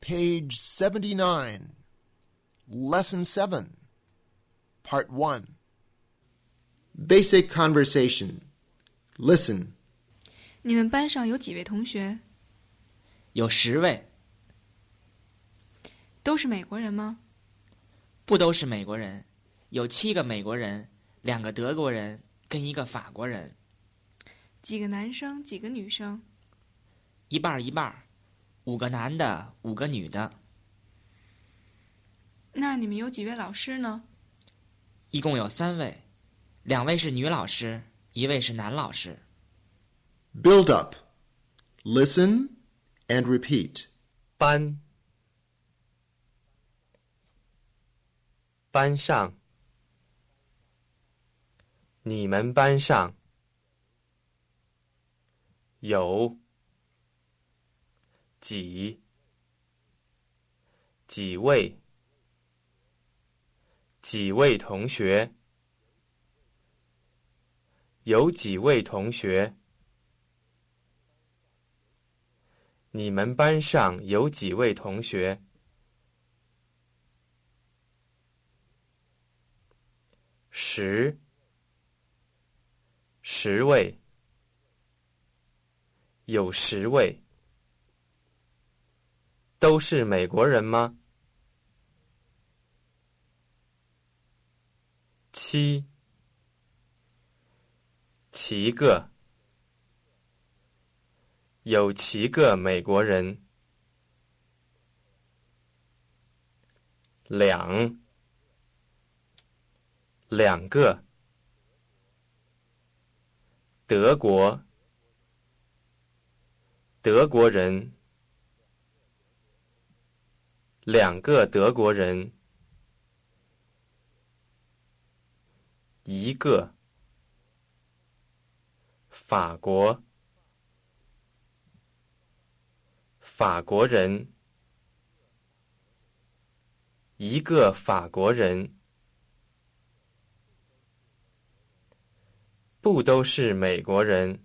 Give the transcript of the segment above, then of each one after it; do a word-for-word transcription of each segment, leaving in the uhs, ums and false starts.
Page seventy-nine, Lesson seven, Part one. Basic conversation. Listen. 你们班上有几位同学？ 有十位。 都是美国人吗？ 不都是美国人，有七个美国人，两个德国人跟一个法国人。 几个男生，几个女生？ 一半一半，五个男的，五个女的。 那你们有几位老师呢？ 一共有三位，两位是女老师，一位是男老师。 Build up. Listen and repeat. 班班上，你们班上有几几位几位同学？有几位同学？你们班上有几位同学？十十位，有十位。都是美国人吗？七七个，有七个美国人。两两个，德国德国人，两个德国人。一个，法国法国人，一个法国人。不都是美国人，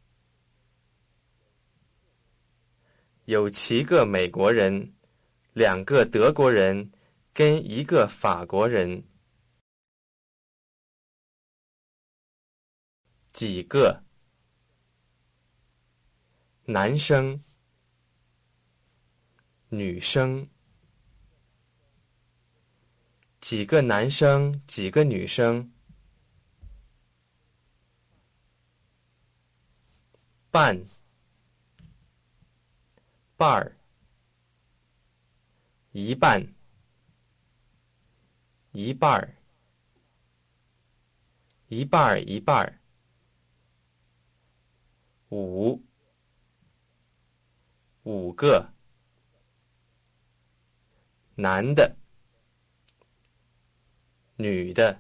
有七个美国人，两个德国人跟一个法国人。几个，男生女生。几个男生，几个女生？半半儿，一半一半儿，一半儿一半儿。五五个，男的女的，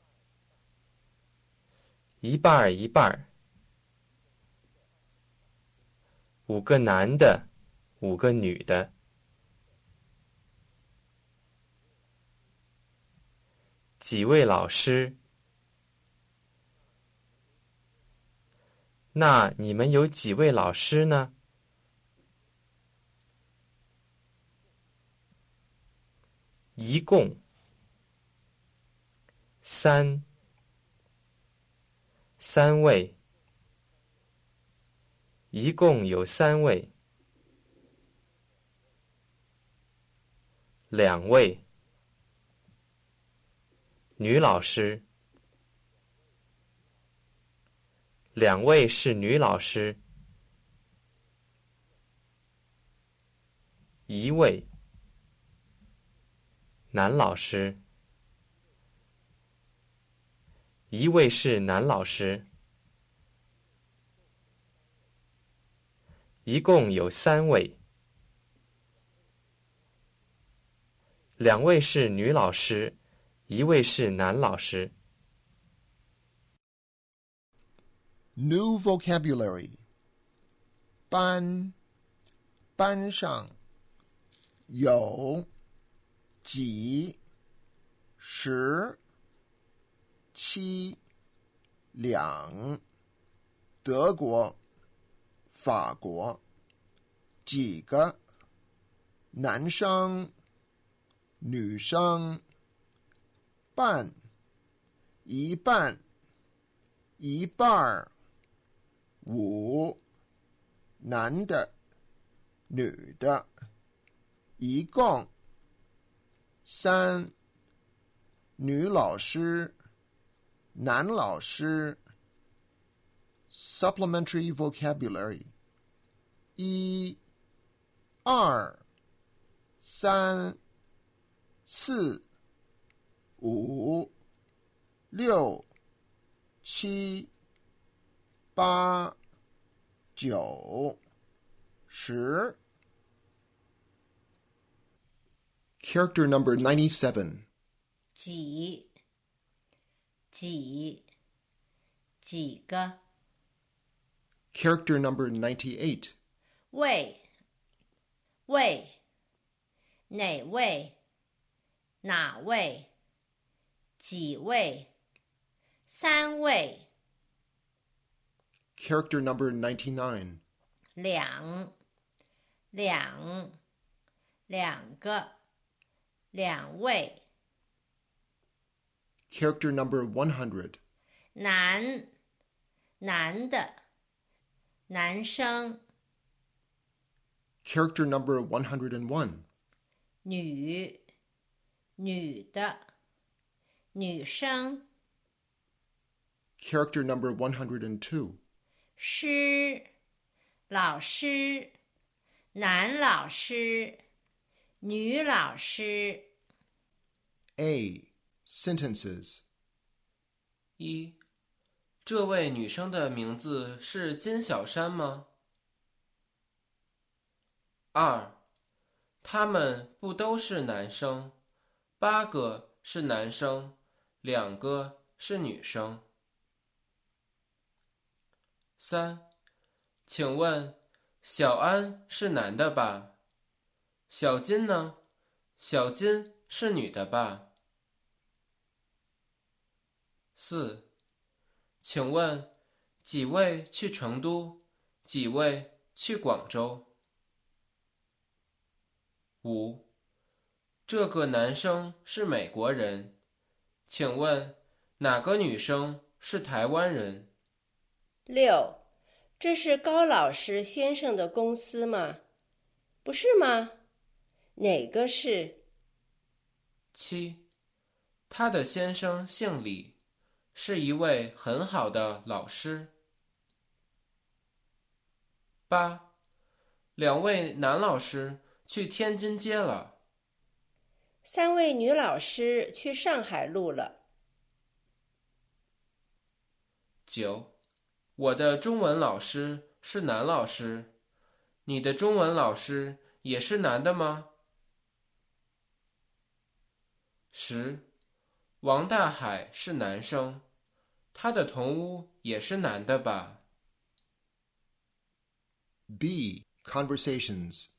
一半儿一半儿。五个男的，五个女的。几位老师？那你们有几位老师呢？一共三三位。一共有三位。两位，女老师。两位是女老师。一位，男老师。一位是男老师。一共有三位。两位是女老师，一位是男老师。 New vocabulary. 班班上有几十七两德国法国几个男生、女生，半，一半，一半儿，五，男的，女的，一共，三，女老师，男老师。Supplementary vocabulary 一、二、三、四、五、六、七、八、九、十。Character number ninety-seven. 几几几个。 Character number ninety-eight. 位位哪位哪位几位三位。 Character number ninety-nine. 两两两个两位。 Character number one hundred. 男男的男生。 Character number one hundred one. 女女的女生。 Character number one hundred two. 师老师男老师女老师。 A. Sentences. 一，这位女生的名字是金小山吗？二，他们不都是男生，八个是男生，两个是女生。三，请问小安是男的吧？小金呢？小金是女的吧？四，请问几位去成都，几位去广州？五，这个男生是美国人，请问哪个女生是台湾人？ 六，这是高老师先生的公司吗？不是吗？哪个是？ 七，他的先生姓李，是一位很好的老师。八，两位男老师去天津街了。 三位女老师去上海路了。 九，我的中文老师是男老师，你的中文老师也是男的吗？十，王大海是男生，他的同屋也是男的吧？ B. Conversations.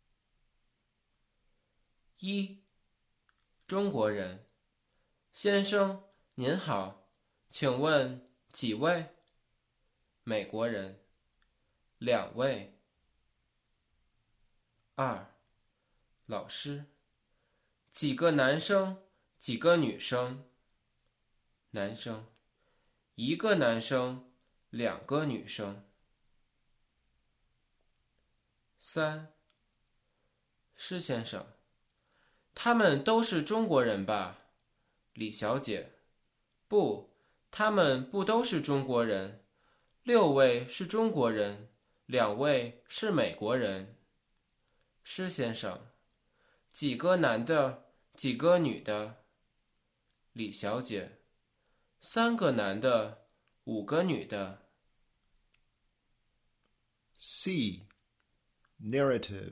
一，中国人，先生您好，请问几位？美国人，两位。二，老师，几个男生，几个女生？男生，一个男生，两个女生。三，施先生，他们都是中国人吧？李小姐，不，他们不都是中国人，六位是中国人，两位是美国人。施先生，几个男的，几个女的？李小姐，三个男的，五个女的。 C. Narrative.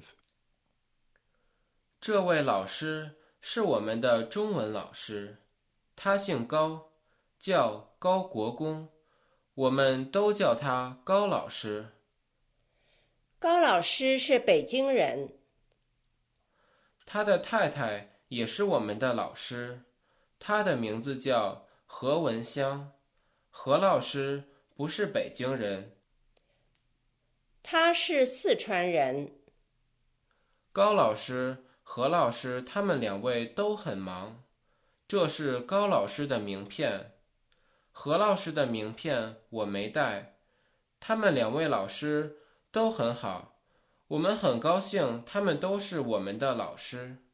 这位老师是我们的中文老师，他姓高，叫高国公，我们都叫他高老师。 高老师是北京人。 他的太太也是我们的老师，他的名字叫何文香。何老师不是北京人。 他是四川人。 高老师、何老师他们两位都很忙。这是高老师的名片，何老师的名片我没带。他们两位老师都很好，我们很高兴他们都是我们的老师。